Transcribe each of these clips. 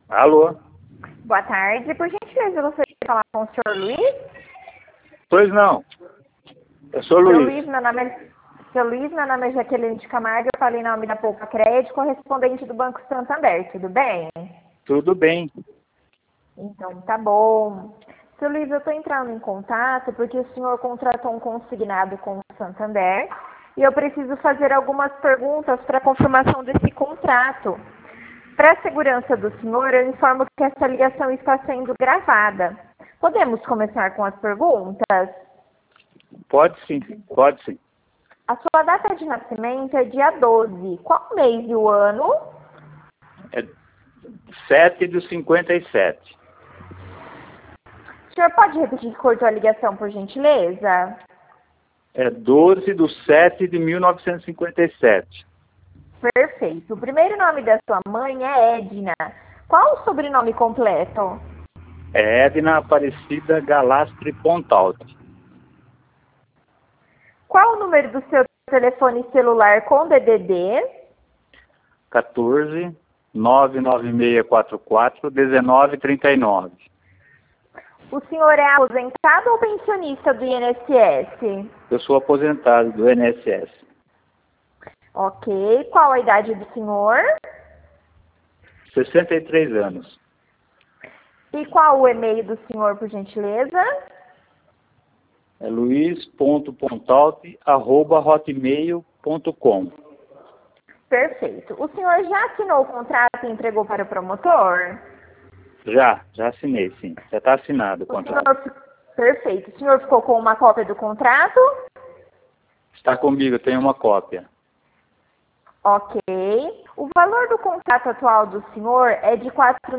Alô? Boa tarde. Por gentileza, eu gostaria de falar com o senhor Luiz. Pois não. Eu sou Seu Luiz. Luiz, meu nome é Jaqueline de Camargo. Eu falei em nome da Poupa Crédito, correspondente do Banco Santander. Tudo bem? Tudo bem. Então, tá bom. Seu Luiz, eu estou entrando em contato porque o senhor contratou um consignado com o Santander e eu preciso fazer algumas perguntas para confirmação desse contrato. Para a segurança do senhor, eu informo que essa ligação está sendo gravada. Podemos começar com as perguntas? Pode sim, pode sim. A sua data de nascimento é dia 12. Qual mês e o ano? É 7/57. O senhor pode repetir que cortou a ligação, por gentileza? É 12/7/1957. Perfeito. O primeiro nome da sua mãe é Edna. Qual o sobrenome completo? É Edna Aparecida Galastre Pontalti. Qual o número do seu telefone celular com DDD? 14 99644 1939. O senhor é aposentado ou pensionista do INSS? Eu sou aposentado do INSS. Ok. Qual a idade do senhor? 63 anos. E qual o e-mail do senhor, por gentileza? É luiz.pontalti@hotmail.com. Perfeito. O senhor já assinou o contrato e entregou para o promotor? Já assinei, sim. Já está assinado o contrato. Perfeito. O senhor ficou com uma cópia do contrato? Está comigo, eu tenho uma cópia. Ok. O valor do contrato atual do senhor é de R$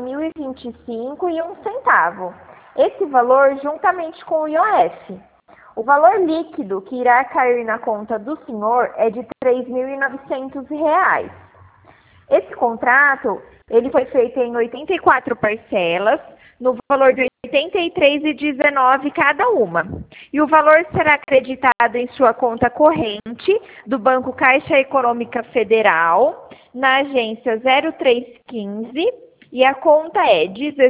4.025,01. Esse valor juntamente com o IOF. O valor líquido que irá cair na conta do senhor é de R$ 3.900. Esse contrato, ele foi feito em 84 parcelas, no valor de R$ 83,19 cada uma. E o valor será acreditado em sua conta corrente do Banco Caixa Econômica Federal, na agência 0315, e a conta é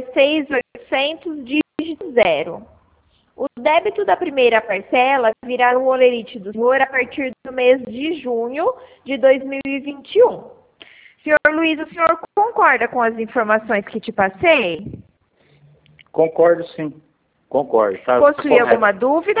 16.800 dígito 0. O débito da primeira parcela virá no holerite do senhor a partir do mês de junho de 2021. Senhor Luiz, o senhor concorda com as informações que te passei? Concordo, sim. Concordo. Tá Possui correto. alguma dúvida?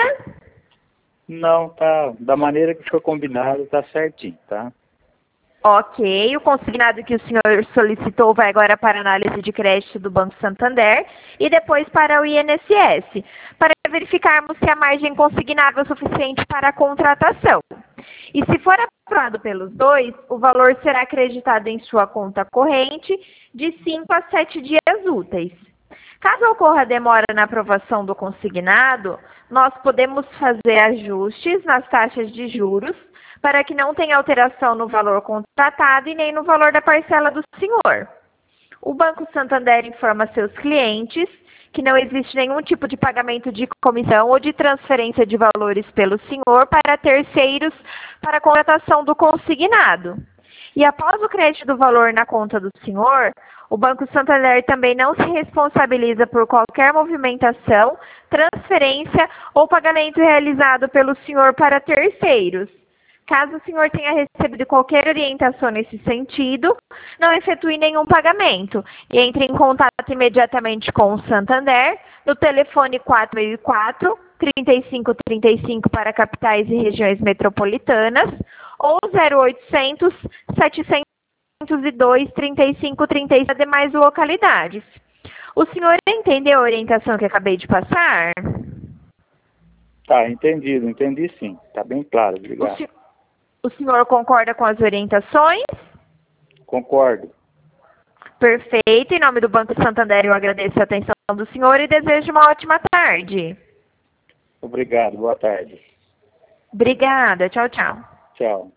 Não, tá. Da maneira que foi combinado, tá certinho, tá? Ok, o consignado que o senhor solicitou vai agora para a análise de crédito do Banco Santander e depois para o INSS, para verificarmos se a margem consignável é suficiente para a contratação. E se for aprovado pelos dois, o valor será acreditado em sua conta corrente de 5 a 7 dias úteis. Caso ocorra demora na aprovação do consignado, nós podemos fazer ajustes nas taxas de juros para que não tenha alteração no valor contratado e nem no valor da parcela do senhor. O Banco Santander informa seus clientes que não existe nenhum tipo de pagamento de comissão ou de transferência de valores pelo senhor para terceiros para a contratação do consignado. E após o crédito do valor na conta do senhor, o Banco Santander também não se responsabiliza por qualquer movimentação, transferência ou pagamento realizado pelo senhor para terceiros. Caso o senhor tenha recebido qualquer orientação nesse sentido, não efetue nenhum pagamento e entre em contato imediatamente com o Santander no telefone 4004-3535 para capitais e regiões metropolitanas ou 0800 702 3536 para demais localidades. O senhor entendeu a orientação que acabei de passar? Tá, entendido. Entendi sim. Tá bem claro, obrigado. O senhor concorda com as orientações? Concordo. Perfeito. Em nome do Banco Santander, eu agradeço a atenção do senhor e desejo uma ótima tarde. Obrigado. Boa tarde. Obrigada. Tchau, tchau. Tchau.